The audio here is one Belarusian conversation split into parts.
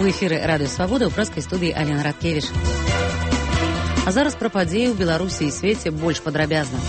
эфіры радыё Свабода, ў прэскай студыі Алена Радкевіч. А зараз пра падзеі ў Беларусі і свеце больш падрабязна.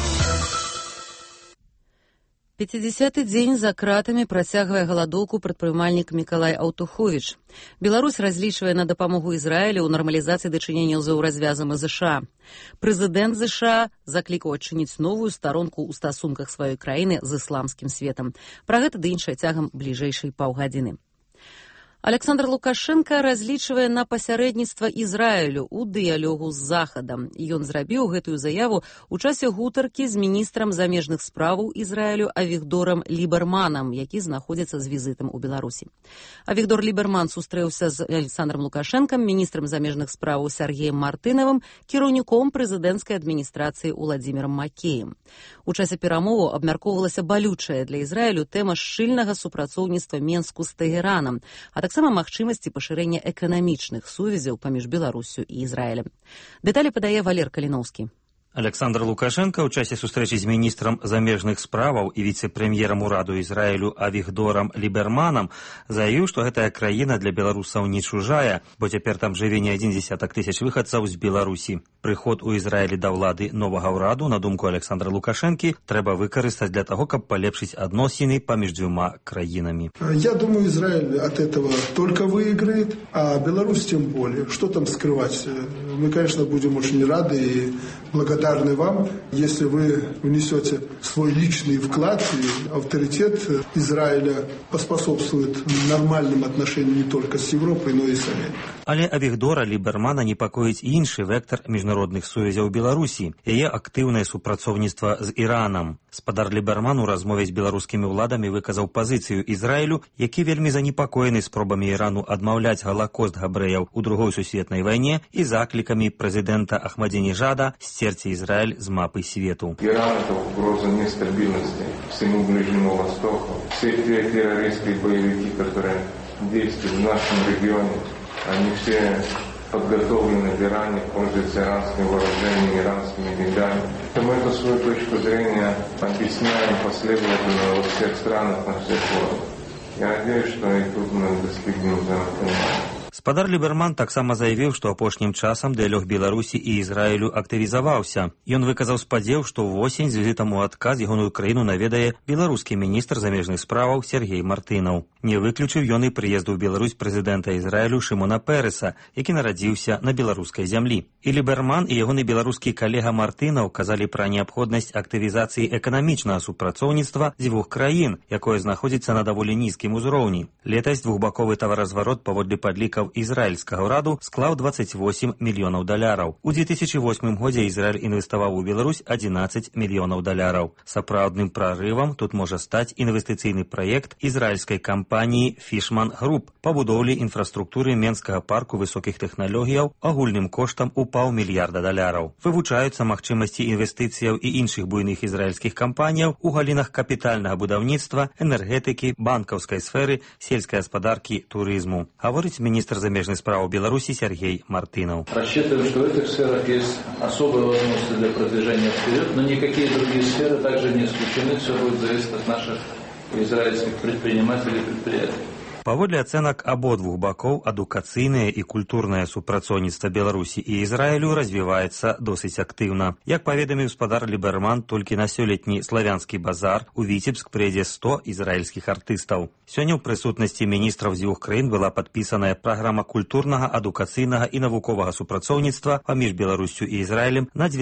50-й дзень за кратамі працягвае галадоўку прадпрымальнік Мікалай Аўтуховіч. Беларусь разлічвае на дапамогу Ізраілю ў нармалізацыі дачыненняў з развязам ЗША. Прэзідэнт ЗША заклікаў адчыніць новую старонку ў стасунках сваёй краіны з ісламскім светам. Пра гэта ды іншае цягам бліжэйшай паўгадзіны. Александр Лукашенко разлічвае на пасярэдніцтва Ізраілю ў дыялогу з Захадам. Ён зрабіў гэтую заяву ў часе гутаркі з міністрам замежных спраў Ізраілю Авігдорам Ліберманам, які знаходзіцца з візітам у Беларусі. Авігдор Ліберман сустрэўся з Александром Лукашенком, міністрам замежных спраў Сергеем Мартынавым, кіраўніком прэзідэнцкай адміністрацыі Уладзімірам Макеем. У часе перамоваў абмяркоўвалася балючая для Ізраілю тэма шчыльнага супрацоўніцтва Менску з Тэгеранам, а таксама магчымасці пашырэння эканамічных сувязяў паміж Беларуссю і Ізраілем. Дэталі падае Валер Каліноўскі. Александр Лукашенко ў часе сустрэчы з міністрам замежных справаў і віцэ-прэм'ерам ураду Ізраілю Авігдорам Ліберманам заявіў, што гэтая краіна для беларусаў не чужая, бо цяпер там жыве не 1 000 выхадцаў з Беларусі. Прыход у Ізраілі да ўлады новага ўраду, на думку Александра Лукашэнкі, трэба выкарыстаць для таго, каб палепшыць адносіны паміж дзвюма краінамі. Я думаю, Израиль от этого только выиграет, а Беларусь тем более. Что там скрывать? Мы, конечно, будем очень рады и благодарны вам, если вы внесете свой личный вклад, и авторитет Израиля поспособствует нормальным отношениям не только с Европой, но и с Америкой. Але Авігдора Лібермана непакоіць іншы вектор міжнародных сувязяў Беларусі, яе актыўнае супрацоўніцтва з Іранам. Спадар Ліберман у размове з беларускімі ўладамі выказаў пазіцыю Ізраілю, які вельмі занепакоены спробамі Ірану адмаўляць галакост габрэяў у Другой сусветнай вайне і заклікамі прэзідэнта Ахмадзінежада сцерці Израиль с мапы свету. Иран – это угроза нестабильности всему Ближнему Востоку. Все те террористские боевики, которые действуют в нашем регионе, они все подготовлены в Иране, пользуются иранским вооружением, иранскими деньгами. Мы эту свою точку зрения объясняем последовательно во всех странах, на всех уровнях. Я надеюсь, что и тут мы достигнем взаимопонимания. Спадар Ліберман таксама заявіў, што апошнім часам дыялог Беларусі і Ізраілю актывізаваўся. Ён выказаў спадзеў, што ўвосень з візітам у адказ ягоную краіну наведае беларускі міністр замежных справаў Сергей Мартынаў. Не выключыў ён і прыезду ў Беларусь прэзідэнта Ізраілю Шымона Пэрэса, які нарадзіўся на беларускай зямлі. І Ліберман і ягоны беларускі калега Мартынаў казалі пра неабходнасць актывізацыі эканамічнага супрацоўніцтва дзвюх краін, якое знаходзіцца на даволі нізкім узроўні. Летась двухбаковы таваразварот паводле падлікаў ізраільскага ўраду склаў $28 мільёнаў. У 2008 годзе Ізраіль інвеставаў у Беларусь $11 мільёнаў. Сапраўдным прарывам тут можа стаць інвестыцыйны праект ізраільскай кампаніі Fishman Group па будоўлі інфраструктуры Менскага парку высокіх тэхналогіяў агульным коштам у $500 мільёнаў. Вывучаюцца магчымасці інвестыцыяў і іншых буйных ізраільскіх кампаніяў у галінах капітальнага будаўніцтва, энергетыкі, банкаўскай сферы, сельскай гаспадаркі, турызму. Гаворыць міністр замежных справ Беларуси Сергей Мартынов. Рассчитываем, что в этих сферах есть особые возможности для продвижения вперед, но никакие другие сферы также не исключены. Все будет зависеть от наших израильских предпринимателей и предприятий. Паводле ацэнак абодвух бакоў, адукацыйнае і культурнае супрацоўніцтва Беларусі і Ізраілю развіваецца досыць актыўна. Як паведаміў спадар Ліберман, толькі на сёлетні славянскі базар у Віцебск прыйдзе 100 ізраільскіх артыстаў. Сёння ў прысутнасці міністраў з дзвюх краін была падпісаная праграма культурнага, адукацыйнага і навуковага супрацоўніцтва паміж Беларуссю і Ізраілем на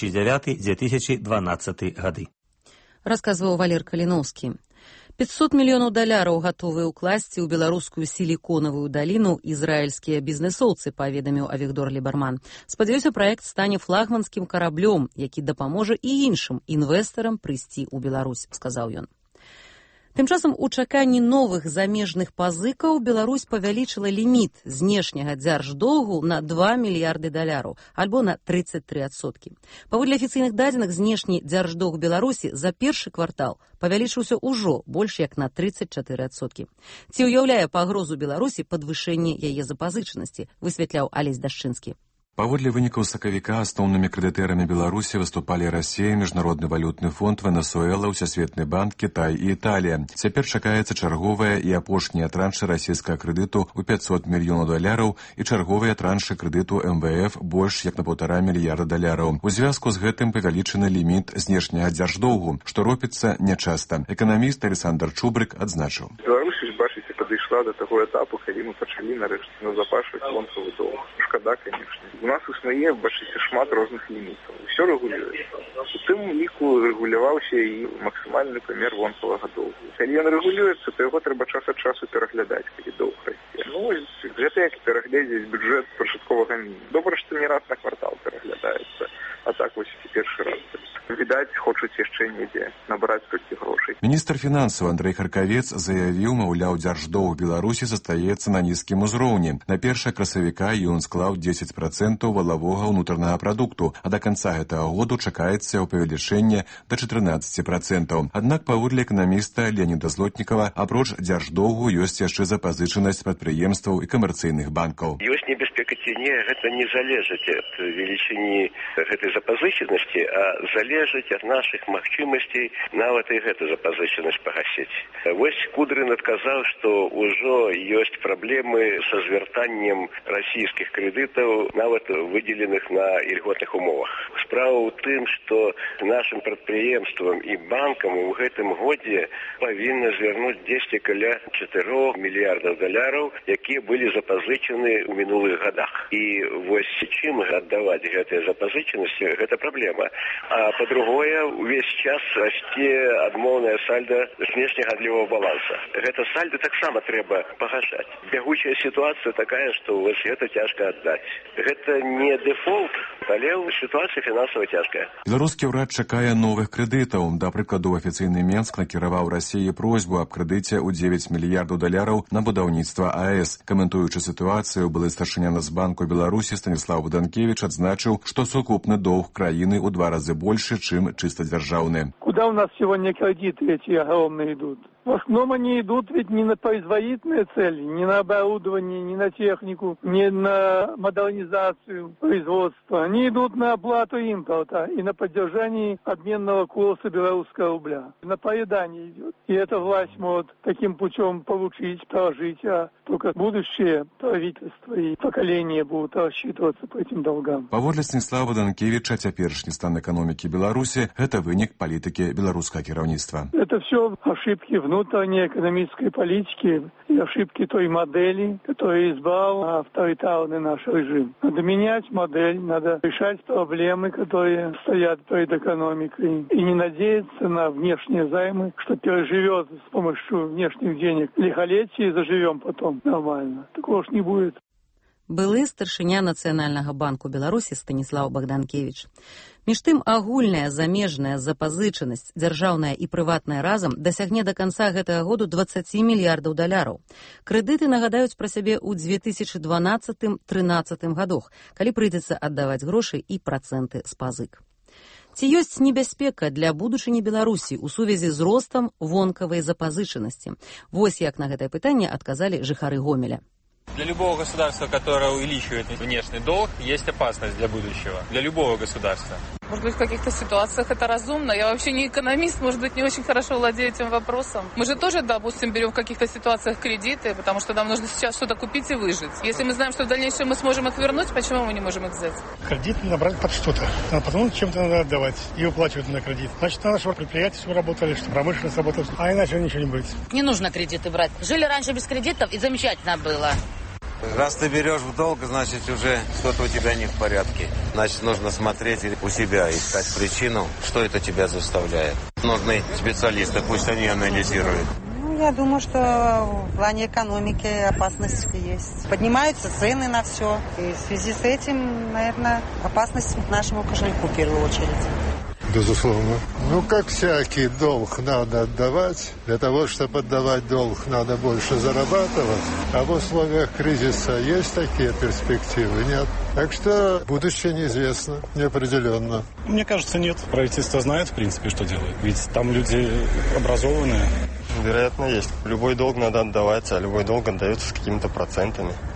2009-2012 гады. Расказваў Валер Каліноўскі. $500 мільёнаў гатовыя ўкласці ў беларускую сіліконавую даліну ізраільскія бізнэсоўцы, паведаміў Авігдор Ліберман. Спадзяюся, праект стане флагманскім караблём, які дапаможа і іншым інвестарам прыйсці ў Беларусь, сказаў ён. Тым часам у чаканні новых замежных пазыкаў Беларусь павялічыла ліміт знешняга дзярждоўгу на $2 мільярды, альбо на 33%. Паводле афіцыйных дадзеных, знешні дзярждоўг Беларусі за першы квартал павялічыўся ўжо больш як на 34%. Ці ўяўляе пагрозу Беларусі падвышэнне яе запазычанасці, высвятляў Алесь Дашчынскі. Паводле вынікаў сакавіка асноўнымі крэдытэрамі Беларусі выступалі Расія, Міжнародны валютны фонд, Венесуэла, Усесветны банк, Кітай і Італія. Цяпер чакаецца чарговая і апошнія траншы расійскага крэдыту ў $500 мільёнаў і чарговыя траншы крэдыту МВФ больш як на $1,5 мільярда. У звязку з гэтым павялічаны ліміт знешняга дзярждоўгу, што робіцца нячаста. Эканаміст Александр Чубрык адзначыў. Беларусь, бачыце, падышла да таго этапу, калі мы пачалі нарэшце назапашваць вонкавы доўг. Шкада, конечно. У нас існуе, бачыце, шмат розных лімітаў. Усё рэгулюецца. У тым ліку рэгуляваўся і максімальны памер вонкавага доўгу. Калі ён рэгулюецца, то яго трэба час ад часу пераглядаць, калі доўг расце. Гэта як пераглядзець бюджэт пачатковага мінімуму. Добра, што не раз на квартал пераглядаецца, а так вось першы раз. Відаць, хочуць яшчэ недзе набраць столькі грошай. Міністр фінансаў Андрэй Харкавец заявіў, маўляў, дзярждоўг Беларусі застаецца на нізкім узроўні. На 1 красавіка ён склаў 10% валавога ўнутранага прадукту, а да канца гэтага году чакаецца яго павелічэнне да 14%. Аднак, паводле эканаміста Леоніда Злотнікава, апроч дзярждоўгу ёсць яшчэ запазычанасць прадпрыемстваў і камерцыйных банкаў. Ёсць небяспека ці не, гэта не залежыць ад велічыні гэтай запазычанасці, а залежыць ад нашых магчымасцей нават і гэту запазычанасць пагасіць. Вось Кудрын адказаў, што ўжо ёсць праблемы са звяртаннем расійскіх крэдытаў, нават выдзеленых на ільготных умовах. Справа ў тым, што нашым прадпрыемствам і банкам у гэтым годзе павінна звярнуць дзесьці каля $4 мільярдаў, якія былі запазычаны ў мінулых гадах. І вось чым аддаваць гэтыя запазычанасці, гэта праблема. А по-другое, увесь час расце адмоўная сальда знешнегандлёвага баланса. Гэта сальда таксама трэба пагашаць. Бягучая сітуацыя такая, што вось гэта цяжка аддаць. Гэта не дэфолт, але сітуацыя фінансава цяжкая. Беларускі ўрад чакае новых крэдытаў. Да прыкладу, афіцыйны Менск накіраваў Расіі просьбу аб крэдыце ў $9 мільярдаў на будаўніцтва АЭС. Каментуючы сітуацыю, былы старшыня Нацбанку Беларусі Станіслав Буданкевіч адзначыў, што сукупны доўг краіны ў 2 разы больше, чем чисто державные. Куда у нас сегодня кредиты эти огромные идут? В основном они идут ведь не на производительные цели, не на оборудование, не на технику, не на модернизацию производства. Они идут на оплату импорта и на поддержание обменного курса белорусского рубля. На поедание идет. И эта власть может таким путем получить, прожить, а только будущее правительство и поколения будут рассчитываться по этим долгам. Паводле Станіслава Данкевіча, цяперашні стан эканомікі Беларусі – гэта вынік палітыкі беларускага кіраўніцтва. Это все ошибки внутренней экономической политики и ошибки той модели, которую избрал авторитарный наш режим. Надо менять модель, надо решать проблемы, которые стоят перед экономикой, и не надеяться на внешние займы, что переживет с помощью внешних денег лихолетие и заживем потом нормально. Такого ж не будет. Былы старшыня Нацыянальнага банку Беларусі Станіслав Богданкевіч. Між тым, агульная замежная запазычанасць, дзяржаўная і прыватная разам, дасягне да канца гэтага году $20 мільярдаў. Крэдыты нагадаюць пра сябе ў 2012-13 гадах, калі прыйдзецца аддаваць грошы і працэнты з пазык. Ці ёсць небяспека для будучыні Беларусі ў сувязі з ростам вонкавай запазычанасці? Вось як на гэтае пытанне адказалі жыхары Гомеля. Для любого государства, которое увеличивает внешний долг, есть опасность для будущего. Для любого государства. Может быть, в каких-то ситуациях это разумно. Я вообще не экономист, может быть, не очень хорошо владею этим вопросом. Мы же тоже, допустим, берем в каких-то ситуациях кредиты, потому что нам нужно сейчас что-то купить и выжить. Если мы знаем, что в дальнейшем мы сможем их вернуть, почему мы не можем их взять? Кредит надо брать под что-то. А потом чем-то надо отдавать и выплачивать на кредит. Значит, надо, чтобы предприятия чтобы работали, чтобы промышленность работала. А иначе ничего не будет. Не нужно кредиты брать. Жили раньше без кредитов, и замечательно было. Раз ты берешь в долг, значит, уже что-то у тебя не в порядке. Значит, нужно смотреть у себя, искать причину, что это тебя заставляет. Нужны специалисты, пусть они анализируют. Я думаю, что в плане экономики опасность есть. Поднимаются цены на все. И в связи с этим, наверное, опасность нашему кошельку в первую очередь. Безусловно. Как всякий долг надо отдавать. Для того, чтобы отдавать долг, надо больше зарабатывать. А в условиях кризиса есть такие перспективы? Нет. Так что будущее неизвестно, неопределенно. Мне кажется, нет. Правительство знает, в принципе, что делает. Ведь там люди образованные. Вероятно, есть. Любой долг надо отдавать, а любой долг отдается с какими-то процентами.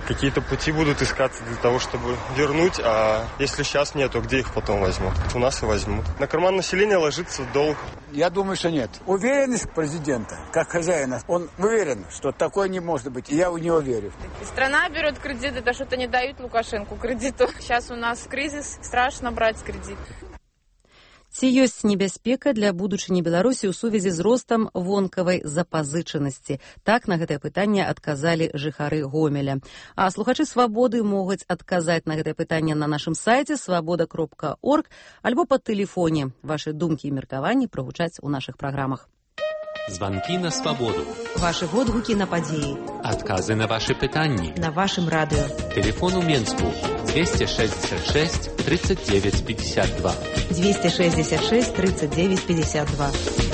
какие-то пути будут искаться для того, чтобы вернуть, а если сейчас нет, то где их потом возьмут? У нас и возьмут. На карман населения ложится долг. Я думаю, что нет. Уверенность президента, как хозяина, он уверен, что такое не может быть, и я в него верю. Страна берет кредит, это что-то не дают Лукашенко кредиту. Сейчас у нас кризис, страшно брать кредит. Ці ёсць небяспека для будучыні Беларусі ў сувязі з ростам вонкавай запазычанасці? Так на гэтае пытанне адказалі жыхары Гомеля. А слухачы «Свабоды» могуць адказаць на гэтае пытанне на нашым сайце свабода.орг альбо па тэлефоне. Вашы думкі і меркаванні прагучаць у нашых праграмах. Звонки на свободу. Ваши водгуки на подеи. Отказы на ваши питания. На вашем радио. Телефон у Менску 266 39 52. 266 39 52.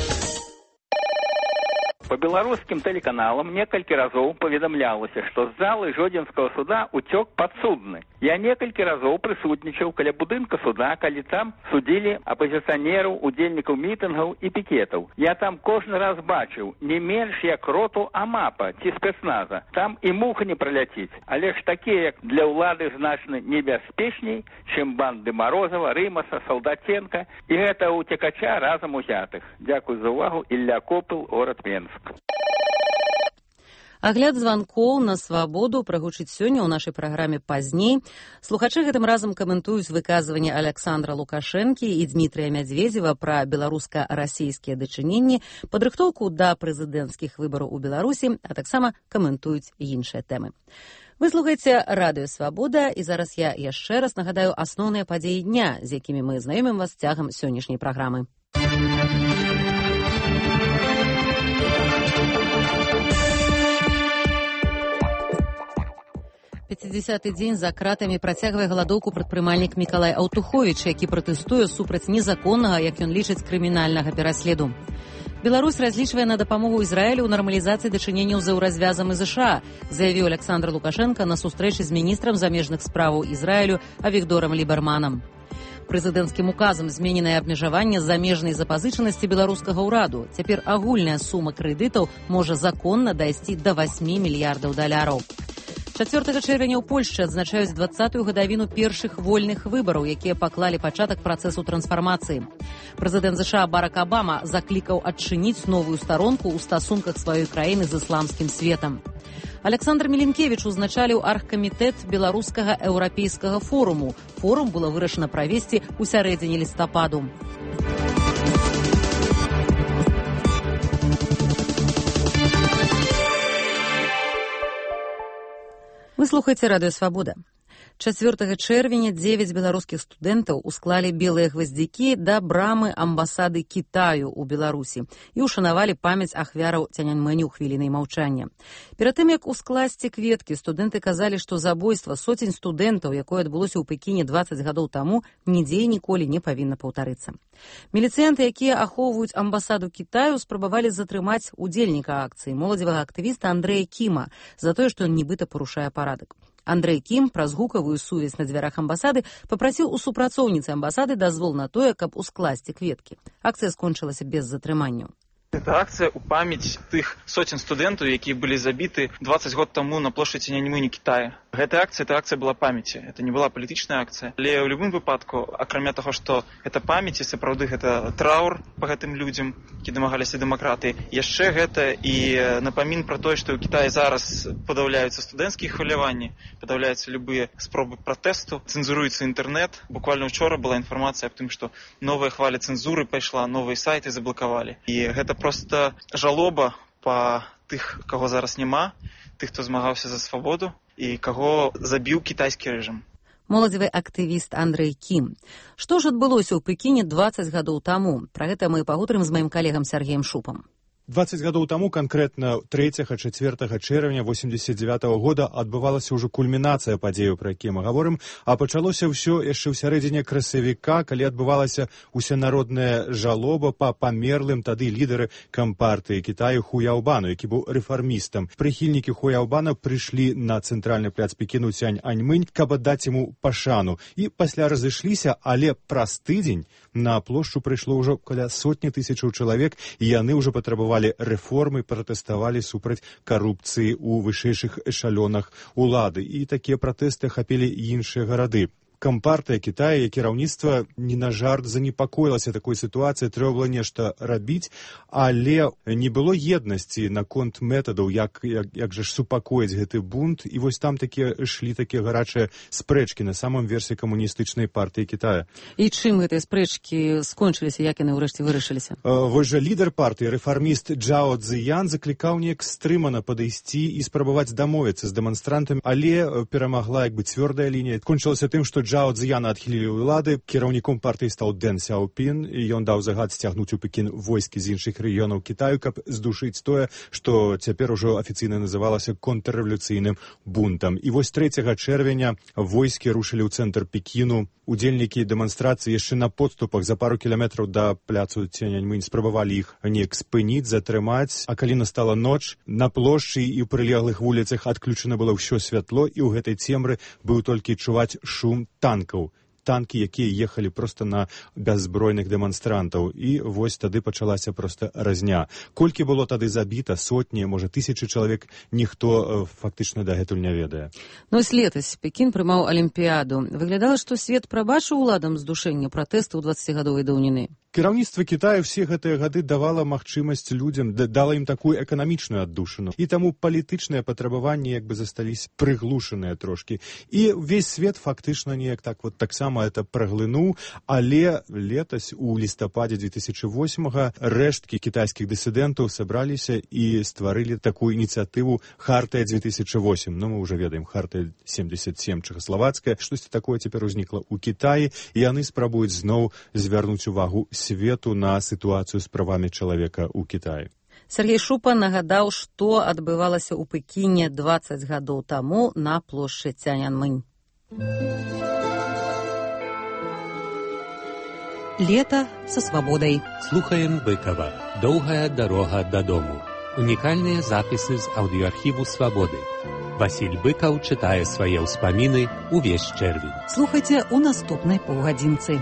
По беларускім тэлеканалам некалькі разоў паведамлялася, што з залы Жодзінскага суда уцёк падсудны. Я некалькі разоў прысутнічаў каля будынка суда, калі там судзілі апазіцыянераў, удзельнікаў мітынгаў і пікетаў. Я там кожны раз бачыў не менш як роту АМАПа ці спецназа. Там і муха не праляціць. Але ж такія, як для ўлады, значна небяспечней, чым банды Марозава, Рымаса, Салдатенка і гэта ўцекача разам узятых. Дзякуй за ўвагу. Ілля Копыл, горад Менск. Агляд званкоў на свабоду прагучыць сёння ў нашай праграме пазней. Слухачы гэтым разам каментуюць выказванне Александра Лукашэнкі і Дмітрыя Мядзведзева пра беларуска-расійскія дачыненні, падрыхтоўку да прэзідэнцкіх выбараў у Беларусі, а таксама каментуюць іншыя тэмы. Вы слухаеце радыё «Свабода», і зараз я яшчэ раз нагадаю асноўныя падзеі дня, з якімі мы знаёмім вас цягам сённяшняй праграмы. 50-й дзень за кратамі працягвае галадоўку прадпрымальнік Мікалай Аўтуховіч, які пратэстуе супраць незаконнага, як ён лічыць, крымінальнага пераследу. Беларусь разлічвае на дапамогу Ізраілю ў нармалізацыі дачыненняў з еўразвязам і ЗША, заявіў Александр Лукашенко на сустрэчы з міністрам замежных справаў Ізраілю Авігдорам Ліберманам. Прэзідэнцкім указам змененае абмежаванне замежнай запазычанасці беларускага ўраду. Цяпер агульная сума крэдытаў можа законна дайсці да 8 мільярдаў даляраў. 4 чэрвеня ў Польшчы адзначаюць 20-ю гадавіну першых вольных выбараў, якія паклалі пачатак працэсу трансфармацыі. Прэзідэнт ЗША Барак Абама заклікаў адчыніць новую старонку ў стасунках сваёй краіны з ісламскім светам. Александр Мілінкевіч узначаліў аргкамітэт беларускага еўрапейскага форуму. Форум было вырашана правесці ў сярэдзіне лістападу. Вы слухаеце радыё «Свабода». 4 чэрвеня 9 беларускіх студэнтаў усклалі белыя гваздзікі да брамы амбасады Кітаю ў Беларусі і ушанавалі памяць ахвяраў Цяньаньмэню хвілінай маўчання. Перад тым, як ускласці кветкі, студэнты казалі, што забойства сотень студэнтаў, якое адбылося ў Пекіне 20 гадоў таму, нідзе і ніколі не павінна паўтарыцца. Міліцыянты, якія ахоўваюць амбасаду Кітаю, спрабавалі затрымаць удзельніка акцыі, моладзевага актывіста Андрэя Кіма, за тое, што ён нібыта парушае парадак. Андрэй Кім праз гукавую сувязь на дзвярах амбасады папрасіў у супрацоўніцы амбасады дазвол на тое, каб ускласці кветкі. Акцыя скончылася без затрыманняў. Это акция у памяць тых сотен студэнтаў, якія былі забіты 20 год таму на плошчадзі Цяньаньмэню Китая. Гэта акция была памяці. Это не была палітычная акцыя. Але ў любым выпадку, акрамя таго, што гэта памяць, і сапраўды гэта траур па гэтым людзям, які дамагаліся дэмакратыі, яшчэ гэта і напамін пра тое, што ў Кітаі зараз падаўляюцца студэнцкія хваляванні, падаўляюцца любыя спробы пратэсту, цэнзуруецца інтэрнэт. Буквально учора была інфармацыя аб тым, што новая хваля цэнзуры пайшла, новыя сайты заблакавалі. І гэта просто жалоба па тых, каго зараз няма, тых, хто змагаўся за свабоду і каго забіў кітайскі рэжым. Моладзевы актывіст Андрэй Кім. Што ж адбылося ў Пекіне 20 гадоў таму? Пра гэта мы пагутарым з маім калегам Сергеем Шупам. 20 гадоў таму, канкрэтна 3-4 чэрвеня 89-го года адбывалася ўжо кульмінацыя падзеяў, пра якія мы гаворым, а пачалося ўсё яшчэ ў сярэдзіне красавіка, калі адбывалася усенародная жалоба па памерлым тады лідары кампартыі Кітаю Ху Яўбану, які быў рэфармістам. Прыхільнікі Ху Яўбана прыйшлі на цэнтральны пляц Пекіну Цяньаньмэнь, каб аддаць яму пашану. І пасля разышліся, але праз тыдзень на плошчу прыйшло ўжо каля 100 000 чалавек, і яны ўжо патрабавалі прапанавалі рэформы, пратэставалі супраць карупцыі ў вышэйшых эшалёнах улады. І такія пратэсты ахапілі іншыя гарады. Кампартыя Китая і кіраўніцтва не на жарт занепакоілася такой сітуацыяй, трэба было нешта рабіць, але не было еднасці наконт метадаў, як жа ж супакоіць гэты бунт, і вось там ішлі такія гарачыя спрэчкі на самым версе камуністычнай партыі Китая. І чым гэтыя спрэчкі скончыліся, як яны ўрэшце вырашыліся? Вось жа лідар партыі, рэфарміст Джао Цзіян, заклікаў неяк стрымана падысці і спрабаваць дамовіцца з дэманстрантамі, але перамагла цвёрдая лінія. Кончылася тым, што Джао Цзіяна адхілілі ўлады, кіраўніком партыі стаў Дэн Сяопін, і ён даў загад сцягнуць у Пекін войскі з іншых рэгіёнаў Кітаю, каб здушыць тое, што цяпер ужо афіцыйна называлася контррэвалюцыйным бунтам. І вось 3 чэрвеня войскі рушылі ў цэнтр Пекіну. Удзельнікі дэманстрацыі яшчэ на подступах за пару кіламетраў да пляцу Цяньаньмэнь спрабавалі іх неяк спыніць, затрымаць, а калі настала ноч, на плошчы і ў прылеглых вуліцах адключана было ўсё святло, і ў гэтай цемры быў толькі чуваць шум танкаў. Танкі, якія ехалі проста на бяззбройных дэманстрантаў. І вось тады пачалася проста разня. Колькі было тады забіта, сотні, можа, тысячы чалавек, ніхто фактычна дагэтуль не ведае. Ну, летась Пекін прымаў Алімпіяду. Выглядала, што свет прабачыў уладам здушэння пратэсту ў 20-гадовай даўніны. Кіраўніцтва Китая ўсе гэтыя гады давала магчымасць людзям, дала ім такую эканамічную аддушыну. І таму палітычныя патрабаванні засталіся прыглушаныя трошкі. І ўвесь свет фактычна неяк таксама это праглынуў, але летась у лістападзе 2008-га рэшткі кітайскіх дысідэнтаў сабраліся і стварылі такую ініцыятыву Хартыя 2008. Ну, мы ўжо ведаем, Хартыя 77 чэхаславацкая. Штосьці такое цяпер узнікла ў Кітаі, і яны спрабуюць зноў звярнуць увагу свету на сітуацыю з правамі чалавека ў Кітаі. Сергей Шупа нагадаў, што адбывалася ў Пекіне 20 гадоў таму на плошчы Цяньаньмэнь. Лето со свободой. Слухаем Быкова. Доўгая дарога дадому. Унікальныя запісы з аўдыёархіву «Свабоды». Васіль Быкаў чытае свае ўспаміны ўвесь чэрвень. Слухайце у наступнай паўгадзінцы.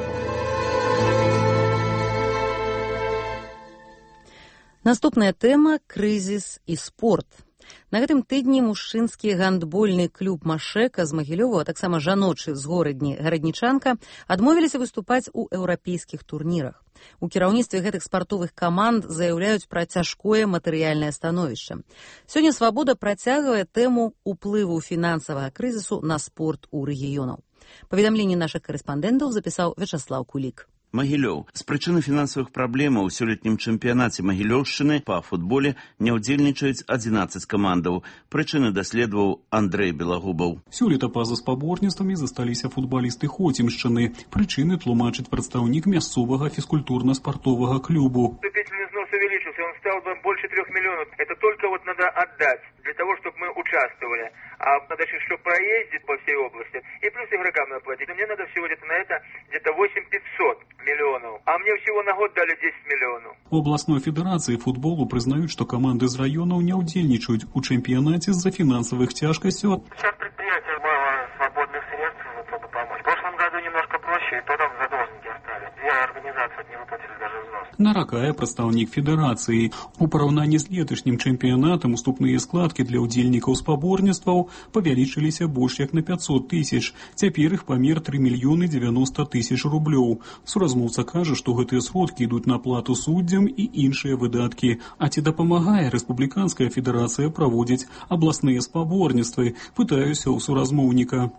Наступная тэма – крызіс і спорт. На гэтым тыдні мужчынскі гандбольны клуб «Машэка» з Магілёва, а таксама жаночы з гараднічанка, адмовіліся выступаць у еўрапейскіх турнірах. У кіраўніцтве гэтых спартовых каманд заяўляюць пра цяжкое матэрыяльнае становішча. Сёння «Свабода» працягвае тэму ўплыву фінансавага крызісу на спорт у рэгіёнаў. Паведамленне нашых карэспандэнтаў запісаў Вячаслаў Кулік. Магілёў. З прычыны фінансавых праблемаў у сёлетнім чэмпіянаце Магілёўшчыны па футболе не ўдзельнічаюць 11 камандаў. Прычыны даследаваў Андрэй Белагубаў. Сёлета па-за спаборніцтвамі засталіся футбалісты Хоцімшчыны. Прычыны тлумачыць прадстаўнік мясцовага фізкультурна-спартовага клубу. Вступительный взнос увеличился, он стал бы больше 3 миллионов. Это только надо отдать для того, чтобы мы участвовали. А надо еще проездить по всей области. И плюс игрокам надо платить. Мне надо всего на это где-то 8500 миллионов. А мне всего на год дали 10 миллионов. У областной федерации футболу признают, что команды из районов не удельничают у чемпионате из-за финансовых тяжкостей. Сейчас предприятия мало свободных средств, чтобы помочь. В прошлом году немножко проще, и то там задолженники остались. Две организации не выплатили даже взнос. Наракае прадстаўнік федэрацыі. У параўнанні з леташнім чэмпіянатам уступныя складкі для ўдзельнікаў спаборніцтваў павялічыліся больш як на 500 000. Цяпер іх памер 3 мільёны 90 000 рублёў. Суразмоўца кажа, што гэтыя сродкі ідуць на плату суддзям і іншыя выдаткі. А ці дапамагае рэспубліканская федэрацыя праводзіць абласныя спаборніцтвы? Пытаюся ў суразмоўніка.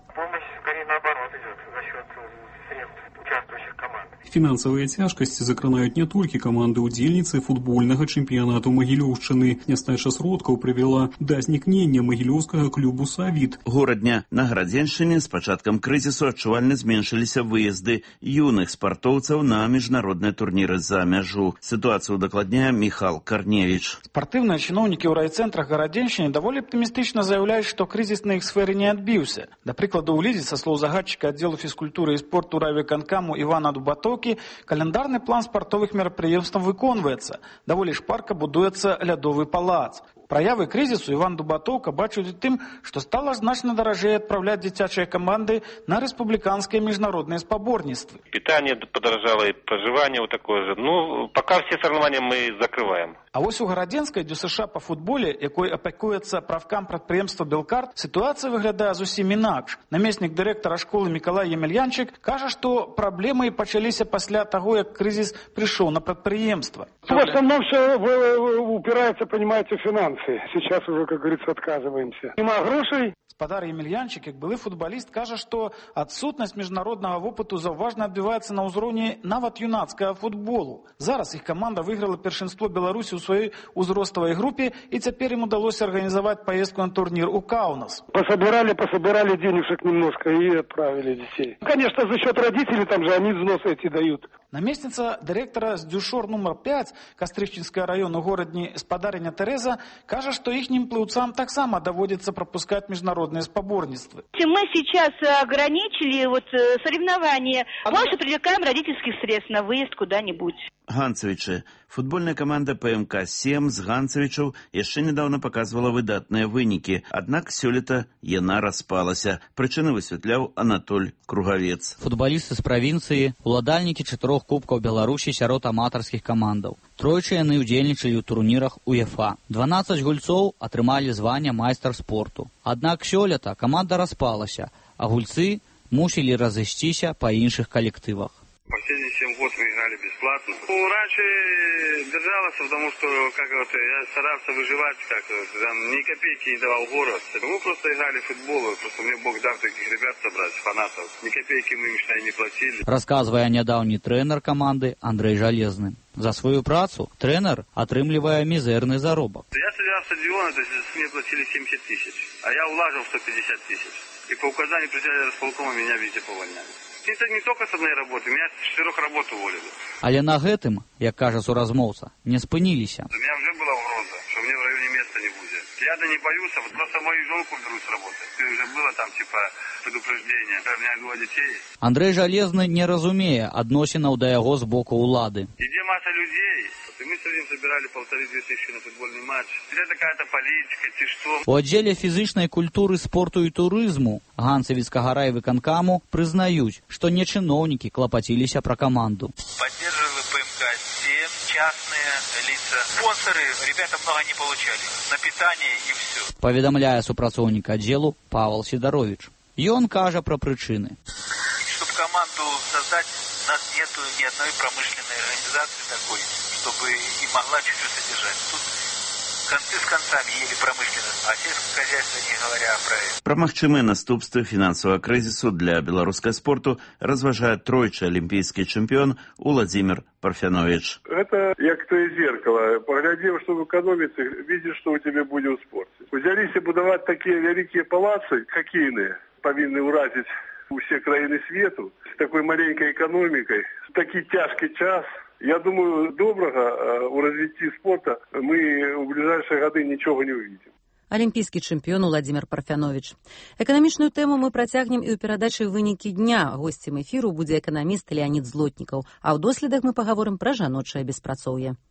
Фінансавыя цяжкасці закранаюць не толькі каманды-удзельніцы футбольнага чэмпіянату Магілёўшчыны. Нястача сродкаў прывяла да знікнення магілёўскага клубу «Савіт». Горадня на Градзеншчыне з пачаткам крызісу адчувальна зменшыліся выезды юных спартоўцаў на міжнародныя турніры за мяжу. Сітуацыю дакладняе Міхал Карневіч. Спартыўныя чыноўнікі ў райцэнтрах Гарадзеншчыны даволі аптымістычна заяўляюць, што крызіс на іх сферы не адбіўся. Да прыкладу, у Лідзе, са слоў загадчыка аддзелу фізкультуры і спорту райвыканкаму Івана Дубатоўкі, каляндарны план спартовых мерапрыемстваў выконваецца. Даволі шпарка будуецца лядовы палац. Праявы крызісу Іван Дубатоўка бачыць у тым, што стала значна даражэй адпраўляць дзіцячыя каманды на рэспубліканскія міжнародныя спаборніцтвы. Питание подорожало, и проживание вот такое же. Ну, пока все соревнования мы закрываем. А вось у гарадзенскай ДЮСШ па футболе, якой апякуецца правкам прадпрыемства «Белкарт», сітуацыя выглядае зусім інакш. Намеснік дырэктара школы Мікалай Емельянчык кажа, што праблемы пачаліся пасля таго, як крызіс прыйшоў на прадпрыемства. В основном все упирается, понимаете, в финансы. Сейчас уже, как говорится, отказываемся. Нема грошей. Спадар Емельянчык, як былы футбаліст, кажа, што адсутнасць міжнароднага вопыту заўважна адбіваецца на ўзроўні нават юнацкага футболу. Зараз іх каманда выйграла першынство Беларусі ў сваёй узроставай групе, і цяпер ім удалося арганізаваць паездку на турнір у Каунас. Пособирали денежек немножко и отправили детей. Конечно, за счет родителей, там же они взносы эти дают. Намесніца дырэктара з ДЮШОР нумар 5 Кастрычніцкага району горадні спадарыня Тэрэза кажа, што іхнім плыўцам таксама даводзіцца прапускаць міжнародныя спаборніцтвы. Мы сейчас ограничили соревнования. Больше привлекаем родительских средств на выезд куда-нибудь. Ганцевічы. Футбольная каманда ПМК-7 з Ганцевічаў яшчэ недавно паказвала выдатныя вынікі, аднак сёлета яна распалася. Прычыны высвятляў Анатоль Кругавец. Футбалісты з правінцыі, уладальнікі 4 кубкаў Беларусі сярод аматарскіх камандаў. Тройчы яны ўдзельнічалі ў турнірах УЕФА. 12 гульцоў атрымалі звання майстар спорту. Аднак сёлета каманда распалася, а гульцы мусілі разысціся па іншых калектывах. Последние 7 год мы играли бесплатно. Раньше держалась, потому что я старался выживать, там ни копейки не давал город. Мы просто играли в футбол, просто мне Бог дал таких ребят собрать, фанатов. Ни копейки мы им не платили. Рассказывая нядаўні трэнер каманды Андрей Жалезны. За свою працу трэнер атрымлівае мізэрны заробак. Я собирал стадион, то есть мне платили 70 тысяч, а я улажил 150 тысяч. И по указанию председателя располкома меня везде повольняли. Это не только с одной работы, меня с 4 работ уволили. Але на гэтым, як кажа суразмоўца, не спыніліся. У меня уже была угроза, что мне в районе места не будет. Я не боюсь, а просто мою женку берут с работы. Уже было там предупреждение. У меня 2 детей. Андрей Жалезны не разумее адносінаў да яго з боку ўлады. Ідзе масса людей. Мы сегодня собирали 1500 на футбольный матч. Где какая-то политика, ці что? У аддзеле фізычнай культуры, спорту і турызму Ганцевіцкага райвыканкаму прызнаюць, што не чыноўнікі клапаціліся пра каманду. Поддерживали ПМК-7, частные лица. Спонсоры, ребята много не получали. На питание и все. Паведамляе супрацоўнік аддзелу Павел Сидорович. Ён кажа пра прычыны. Чтобы команду создать, у нас нету ни одной промышленной организации такой, чтобы и могла чуть-чуть содержать. Тут концы с концами ели промышленность, а сельское хозяйство не говоря про это. Пра магчымыя наступствы фінансавага крызісу для беларускага спорту разважае тройчы алімпійскі чэмпіён Владимир Парфянович. Это як то зеркало. Поглядев, что в экономице, видишь, что у тебя будет в спорте. Взялись будовать такие великие палацы хоккейные, повинны уразить все краины свету, с такой маленькой экономикой, в такой тяжкий час. Я думаю, доброго у развития спорта мы в ближайшие годы ничего не увидим. Алімпійскі чэмпіён Владимир Парфянович. Эканамічную тэму мы працягнем і ў перадачы «Вынікі дня». Госцем эфіру будзе эканаміст Леонид Злотнікаў. А ў доследах мы пагаворым пра жаночае беспрацоўе.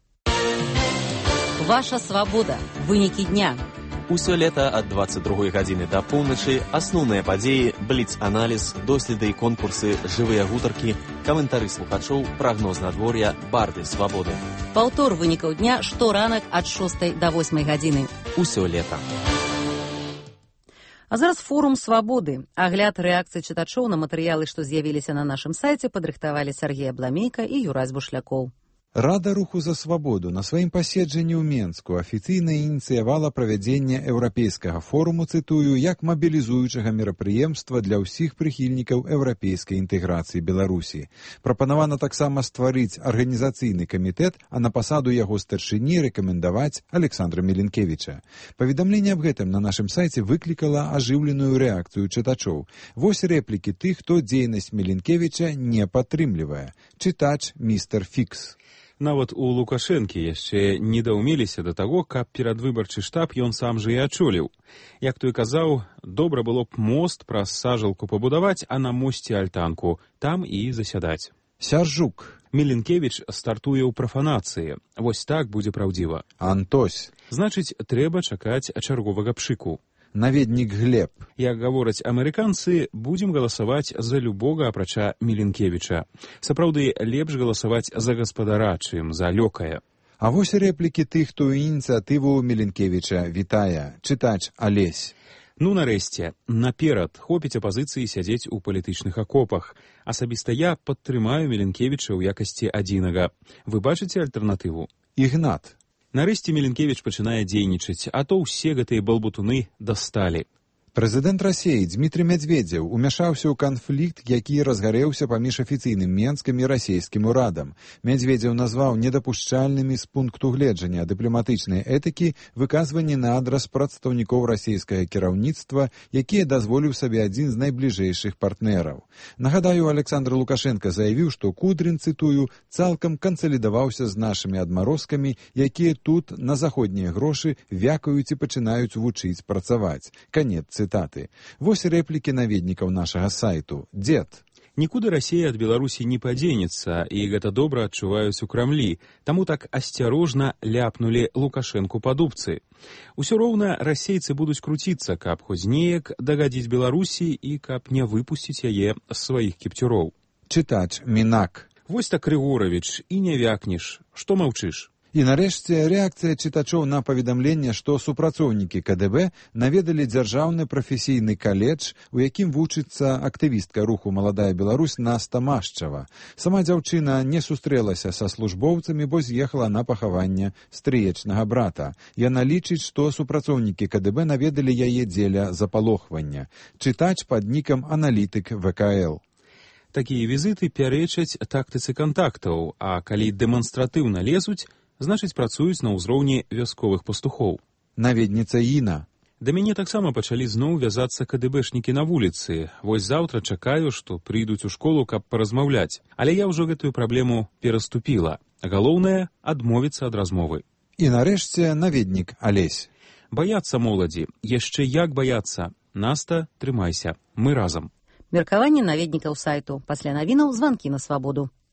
Ваша свабода. Вынікі дня. Усё лета ад 22 гадзіны да поўначы асноўныя падзеі, бліц-аналіз, доследы і конкурсы, жывыя гутаркі, каментары слухачоў, прагноз надвор'я, барды свабоды. Паўтор вынікаў дня шторанак ад 6 да 8 гадзіны. Усё лета. А зараз форум свабоды. Агляд рэакцый чытачоў на матэрыялы, што з'явіліся на нашым сайце, падрыхтавалі Сергей Абламейка і Юрась Бушлякоў. Рада руху за свабоду на сваім паседжанні ў Менску афіцыйна ініцыявала правядзенне еўрапейскага форуму, цытую, як мабілізуючага мерапрыемства для ўсіх прыхільнікаў еўрапейскай інтэграцыі Беларусі. Прапанавана таксама стварыць арганізацыйны камітэт, а на пасаду яго старшыні рэкамендаваць Александра Меленкевіча. Паведамленне аб гэтым на нашым сайце выклікала ажыўленую рэакцыю чытачоў. Вось рэплікі тых, хто дзейнасць Меленкевіча не падтрымлівае. Чытач містер Фікс. Нават у Лукашэнкі яшчэ не даўмеліся да таго, каб перадвыбарчы штаб ён сам жа і ачоліў. Як той казаў, добра было б мост праз сажалку пабудаваць, а на мосце альтанку, там і засядаць. Сяржук. Міленкевіч стартуе ў прафанацыі. Вось так будзе праўдзіва. Антось. Значыць, трэба чакаць чарговага пшыку. Наведнік Глеб. Як гавораць амерыканцы, будзем галасаваць за любога апрача Міленкевіча. Сапраўды, лепш галасаваць за гаспадара, чым за лёкая. А вось рэплікі тых, хто ініцыятыву Міленкевіча вітае. Чытач Алесь. Ну, нарэшце, наперад хопіць апазіцыі сядзець у палітычных акопах. Асабіста я падтрымаю Міленкевіча ў якасці адзінага. Вы бачыце альтэрнатыву? Ігнат. Нарэшце Міленкевіч пачынае дзейнічаць, а то ўсе гэтыя балбутуны дасталі. Прэзідэнт Расіі Дмітрый Медведзеў умяшаўся ў канфлікт, які разгарэўся паміж афіцыйным Менскім і расійскім урадам. Медведзеў назваў недапушчальнымі з пункту гледжання дыпламатычнай этыкі выказванні на адрас прадстаўнікоў расійскага кіраўніцтва, якія дазволіў сабе адзін з найбліжэйшых партнераў. Нагадаю, Александр Лукашенко заявіў, што Кудрин, цытую, цалкам кансалідаваўся з нашымі адмарозкамі, якія тут на заходнія грошы вякаюць і пачынаюць вучыць працаваць. Канец цытаты. Вось рэплікі наведнікаў нашага сайту. Дзед. Нікуды Расія ад Беларусі не падзенецца, і гэта добра адчуваюць у Крамлі. Таму так асцярожна ляпнулі Лукашэнку па дубцы. Усё роўна расейцы будуць круціцца, каб хоць неяк дагадзіць Беларусі і каб не выпусціць яе з сваіх кіпцюроў. Чытач Мінак. Вось так, Григорович, і не вякнеш. Што маўчыш? І нарэшце рэакцыя чытачоў на паведамленне, што супрацоўнікі КДБ наведалі дзяржаўны прафесійны каледж, у якім вучыцца актывістка руху «Маладая Беларусь» Наста Машчава. Сама дзяўчына не сустрэлася са службоўцамі, бо з'ехала на пахаванне стрыечнага брата. Яна лічыць, што супрацоўнікі КДБ наведалі яе дзеля запалохвання. Чытач пад нікам аналітык ВКЛ. Такія візіты пярэчаць тактыцы кантактаў, а калі дэманстратыўна лезуць, значыць, працуюць на ўзроўні вясковых пастухоў. Наведніца Іна. Да мяне таксама пачалі зноў вязацца КДБшнікі на вуліцы. Вось заўтра чакаю, што прыйдуць у школу, каб паразмаўляць. Але я ўжо гэтую праблему пераступіла. Галоўнае — адмовіцца ад размовы. І нарэшце наведнік Алесь. Баяцца моладзі. Яшчэ як баяцца. Наста, трымайся. Мы разам. Меркаванне наведнікаў сайту. Пасля навінаў званкі на свабоду.